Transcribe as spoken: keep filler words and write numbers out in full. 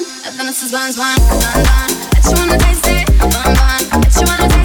bun, Evanescence buns, bun, bun, bun. Bet you wanna taste it, bun, bun. Bet you wanna taste it.